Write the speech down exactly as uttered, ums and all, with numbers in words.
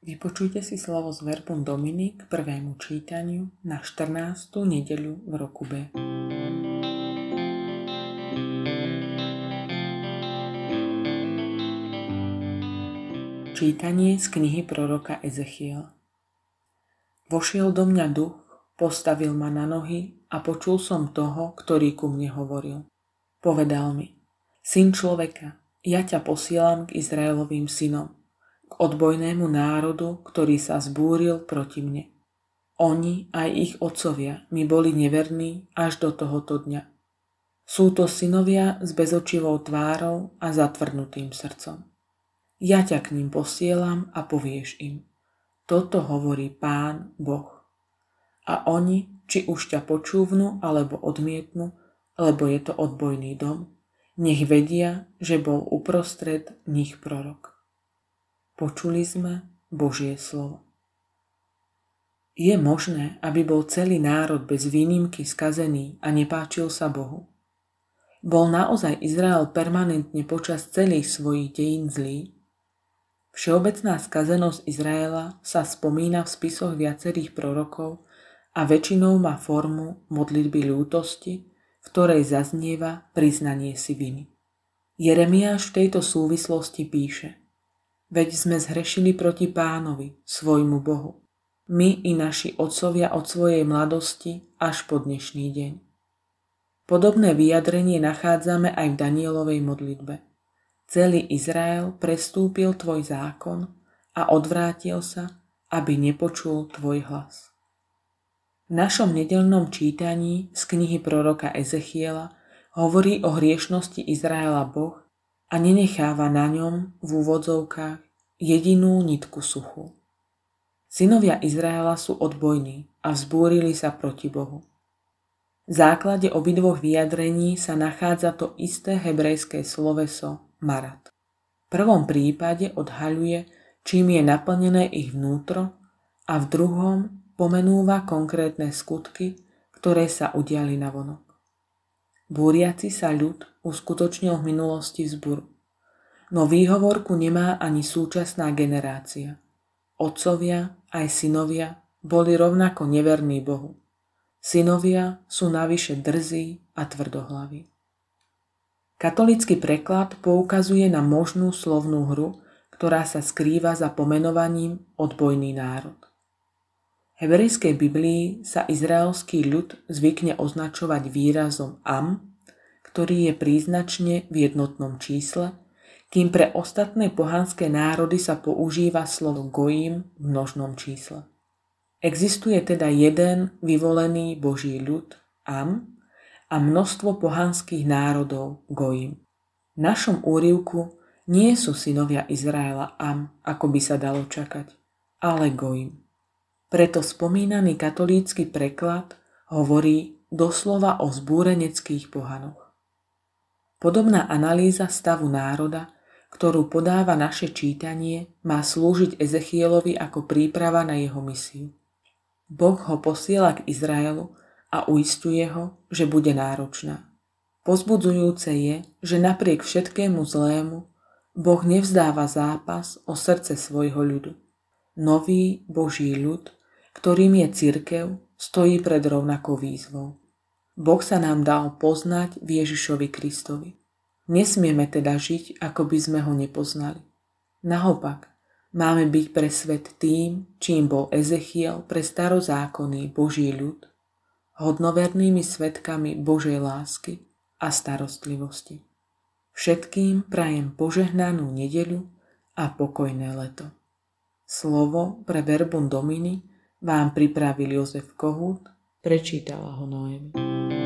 Vypočujte si slovo z Verbum Domini k prvému čítaniu na štrnástu nedeľu v roku B. Čítanie z knihy proroka Ezechiela. Vošiel do mňa duch, postavil ma na nohy a počul som toho, ktorý ku mne hovoril. Povedal mi: Syn človeka, ja ťa posielam k Izraelovým synom, k odbojnému národu, ktorý sa zbúril proti mne. Oni aj ich otcovia mi boli neverní až do tohoto dňa. Sú to synovia s bezočivou tvárou a zatvrdnutým srdcom. Ja ťa k ním posielam a povieš im: Toto hovorí Pán Boh. A oni, či už ťa počúvnu alebo odmietnú, lebo je to odbojný dom, nech vedia, že bol uprostred nich prorok. Počuli sme Božie slovo. Je možné, aby bol celý národ bez výnimky skazený a nepáčil sa Bohu? Bol naozaj Izrael permanentne počas celých svojich dejín zlý? Všeobecná skazenosť Izraela sa spomína v spisoch viacerých prorokov a väčšinou má formu modlitby ľútosti, v ktorej zaznieva priznanie si viny. Jeremiáš v tejto súvislosti píše: Veď sme zhrešili proti Pánovi, svojmu Bohu, my i naši otcovia od svojej mladosti až po dnešný deň. Podobné vyjadrenie nachádzame aj v Danielovej modlitbe. Celý Izrael prestúpil tvoj zákon a odvrátil sa, aby nepočul tvoj hlas. V našom nedeľnom čítaní z knihy proroka Ezechiela hovorí o hriešnosti Izraela Boh a nenecháva na ňom v úvodzovkách jedinú nitku suchú. Synovia Izraela sú odbojní a vzbúrili sa proti Bohu. V základe obidvoch vyjadrení sa nachádza to isté hebrejské sloveso marat. V prvom prípade odhaľuje, čím je naplnené ich vnútro, a v druhom pomenúva konkrétne skutky, ktoré sa udiali navonok. Búriaci sa ľud uskutočnil v minulosti vzburu, no výhovorku nemá ani súčasná generácia. Otcovia aj synovia boli rovnako neverní Bohu. Synovia sú navyše drzí a tvrdohlaví. Katolícky preklad poukazuje na možnú slovnú hru, ktorá sa skrýva za pomenovaním odbojný národ. V hebrejskej Biblii sa izraelský ľud zvykne označovať výrazom am, ktorý je príznačne v jednotnom čísle, kým pre ostatné pohanské národy sa používa slovo gojim v množnom čísle. Existuje teda jeden vyvolený Boží ľud, am, a množstvo pohanských národov, gojim. V našom úryvku nie sú synovia Izraela am, ako by sa dalo čakať, ale gojim. Preto spomínaný katolícky preklad hovorí doslova o zbúreneckých pohanoch. Podobná analýza stavu národa, ktorú podáva naše čítanie, má slúžiť Ezechielovi ako príprava na jeho misiu. Boh ho posiela k Izraelu a uisťuje ho, že bude náročná. Povzbudzujúce je, že napriek všetkému zlému Boh nevzdáva zápas o srdce svojho ľudu. Nový Boží ľud, ktorým je cirkev, stojí pred rovnakou výzvou. Boh sa nám dal poznať v Ježišovi Kristovi. Nesmieme teda žiť, ako by sme ho nepoznali. Naopak, máme byť pre svet tým, čím bol Ezechiel pre starozákonný Boží ľud, hodnovernými svedkami Božej lásky a starostlivosti. Všetkým prajem požehnanú nedeľu a pokojné leto. Slovo pre Verbum Domini vám pripravil Jozef Kohút, prečítala ho Noemi.